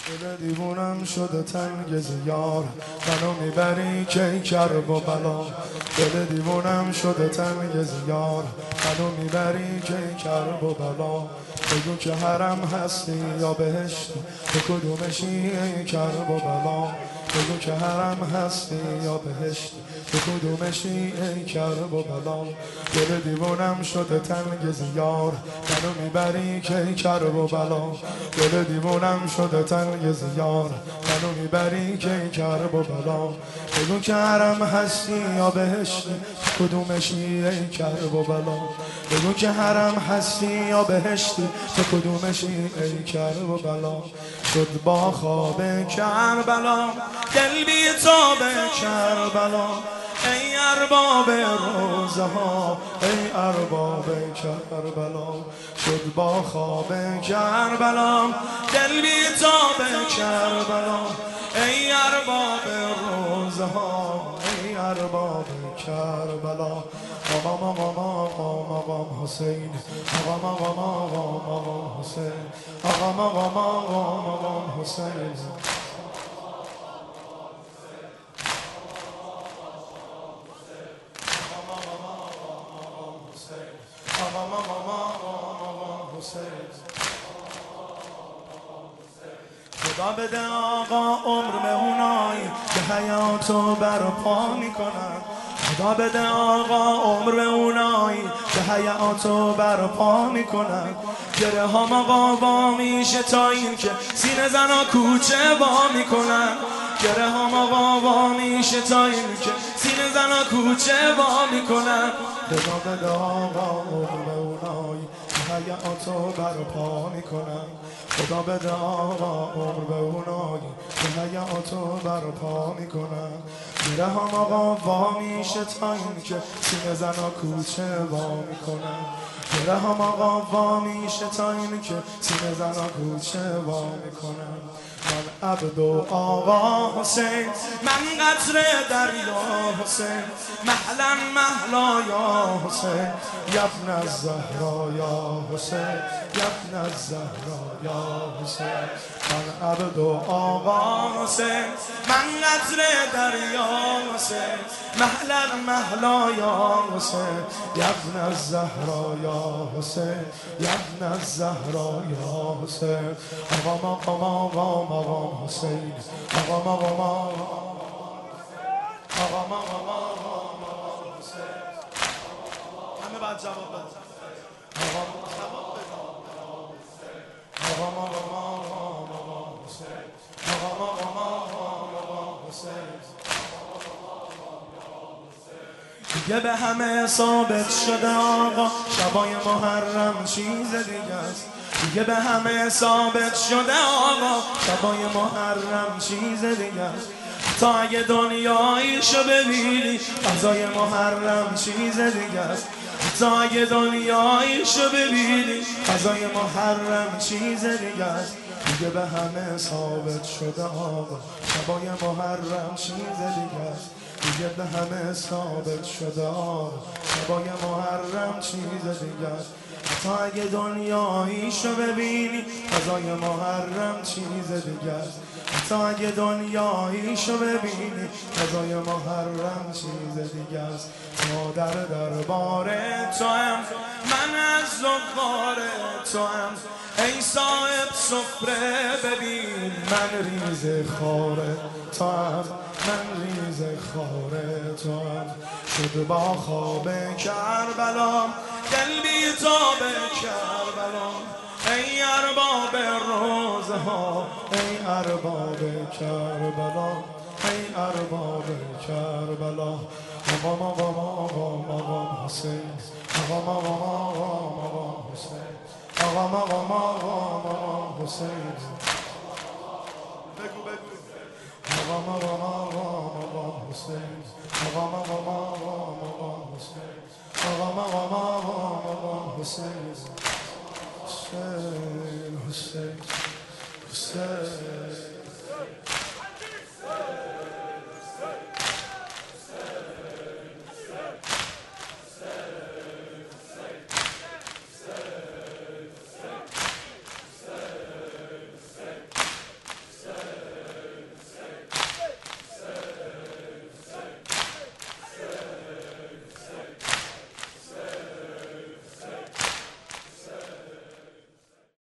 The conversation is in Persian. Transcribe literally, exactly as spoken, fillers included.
دل دیوونم شده تنگ زیار، منو میبری کی کرب و بلا. دل دیوونم شده تنگ زیار، منو میبری کی کرب و بلا. بگو که حرم هستی یا بهشتی، به کدومشی ای کرب و بلا. بگو که حرم هستی یا بهشتی، به کدومشی ای کرب و بلا. دل دیوونم شده تنگ زیار، منو میبری کی کرب و بلا. دل دیوونم شده تنگ زیار، منو میبری کی کرب و بلا. بگو که حرم هستی یا بهشتی، کدومشی ای کرب و بلا. بگو که حرم هستی یا بهشتی، تو کدومشی ای کرب و بلا. شد با خواب کربلا دل بی تاب کربلا. ای ارباب روزه ها، ای ارباب کربلا. شد با خواب کربلا دل بی تاب کربلا. ای ارباب روزه ها، ای ارباب کربلا. مقام مقام مقام حسین، مقام مقام مقام حسین، مقام مقام مقام حسین. خدا بده آقا عمر به اونایی که حیاتو برپا میکنن. خدا بده آقا عمر به اونایی که حیاتو برپا میکنن. گره ها آقا با میشه تا این که سینه زنا کوچه با میکنن. گره ها آقا با میشه تا این که سینه زنا کوچه با میکنن. خدا بده آقا عمر به اونایی که حیاتو برپا میکنن. خدا بده آقا عمر به اونایی که حیاتو برپا میکنن. میره هم آقا وا میشه تا این که سینه زنا کوچه وا میکنن. میره هم آقا وا میشه تا این که سینه زنا کوچه وا میکنن. من عبد و آقا حسین، من قطره دریا حسین، محلا محلا یا حسین، یبن الزهرا یا حسین، یبن الزهرا یا حسین. من عبد و آقا حسین، من قطره دریا حسین، محلا محلا یا حسین، یبن الزهرا یا حسین، یبن الزهرا یا حسین. آقا مقام آقا مقام حسین، آقا مقام آقا مقام آقا حسین. همه بعد جواب بده. آقا جواب بده. آقا مقام آقا حسین، آقا مقام آقا حسین. دیگه به همه ثابت شده آقا شبای محرم چیز دیگه است. دیگه به همه ثابت شده آقا شبای محرم چیز دیگه است. تا اگه دنیاییشو ببینی فضای محرم چیز دیگه است. تا اگه دنیاییشو ببینی فضای محرم چیز دیگه است. دیگه به همه ثابت شده آقا شبای محرم چیز دیگه است. دیگه به همه ثابت شده شبای محرم چیز دیگه است. تا اگه دنیاییشو ببینی فضای محرم چیز دیگه است. تا اگه دنیاییشو ببینی فضای محرم چیز دیگه است. تا در دربار تو هم من از زغار تو هم، ای صاحب سفره ببین من ریز خاره تو هم، من ریز خاره تو هم. شد با خواب کربلا دل بی تاب کربلا. ای ارباب روزه ها، ای ارباب کربلا، ای ارباب کربلا. مقام مقام مقام مقام حسین، مقام مقام مقام حسین، مقام مقام مقام حسین. بگو بگو. مقام مقام مقام حسین، مقام مقام مقام حسین، مقام مقام مقام حسین. حسین حسین حسین.